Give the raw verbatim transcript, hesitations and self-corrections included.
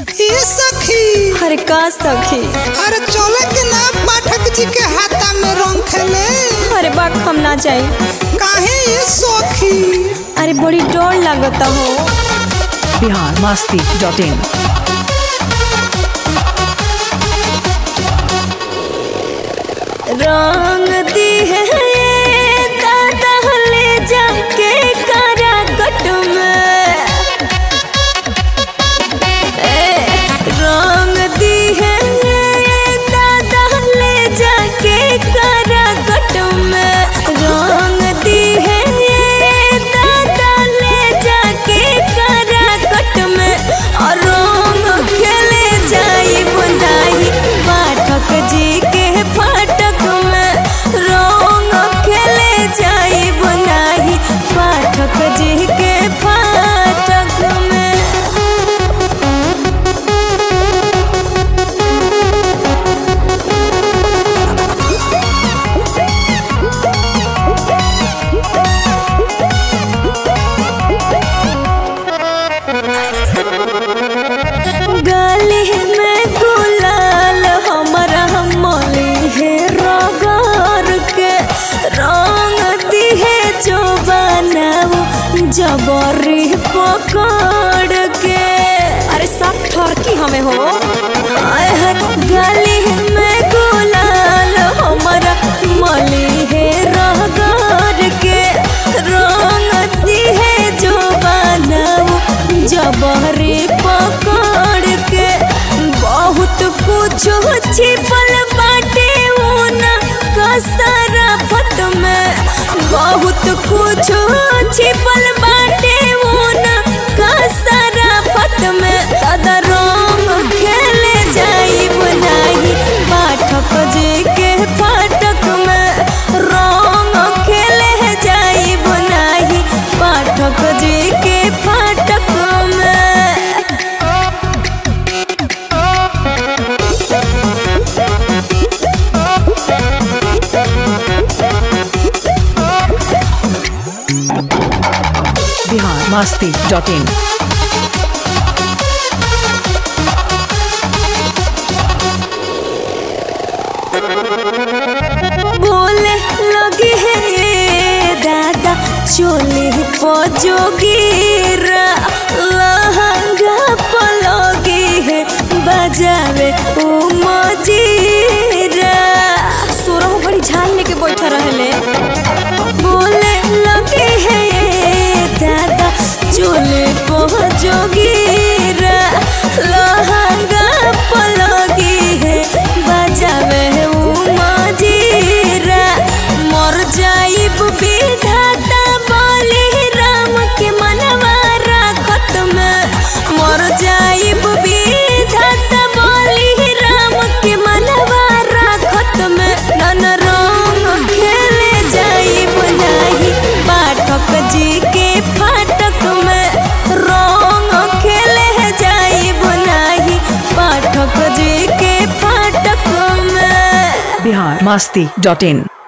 ये सखी। अरे का सखी? अरे चले के ना पाठक जी के हाथा में रंग खेले। अरे बाक हम ना जाई। काहे ये सखी? अरे बड़ी डर लगता हो। Bihar Masti dot in. रंग दी है दादा ले जाके कारा कट में। रंग दी है दादा ले जाके कारा कट में। रंग दी है दादा ले जाके कारा कट में। और रंग खेले जाई बुंदाई पाठक जी के फाटक में। रंग खेले जाई बुंदाई पाठक जी के फाटक में। गली में गुलाल हमारा मली है रगड़ के। रंग दी है जो बनाओ जबरी पकड़ के। अरे सब ठरकी हमें हो। गली में गुलाल हमारा मली है रगड़ के। रंग दी है जो बनाओ जबरी पकड़ के। बहुत कुछ छिपल बाटे ऊना कसरफत में। बहुत कुछ छिपल बाटे ऊना कसरफत में। दादा रंग खेले जाई बुनाई पाठक जी के फाटक में। रंग खेले जाई बुनाई पाठक जी के फाटक में। Bihar Masti dot in. बोले लगे है दादा चोले पजोगीरा। लहंगा पलोगी है बजावे ओ मजीरा। सोरह बड़ी झाल लेके बैठा रहले। बोले लगे है दादा चोले पजोगीरा। लहंगा पलोगी है बजावे ओ मजीरा। मर जाइब विधाता बोले राम के मनवा राखत में। मर जाइब विधाता बोले राम के मनवा राखत में। नन रंग खेले जाइब नाही पाठक जी के फाटक में। रंग खेले जाइब नाही पाठक जी के फाटक में। बिहार मस्ती डॉट इन।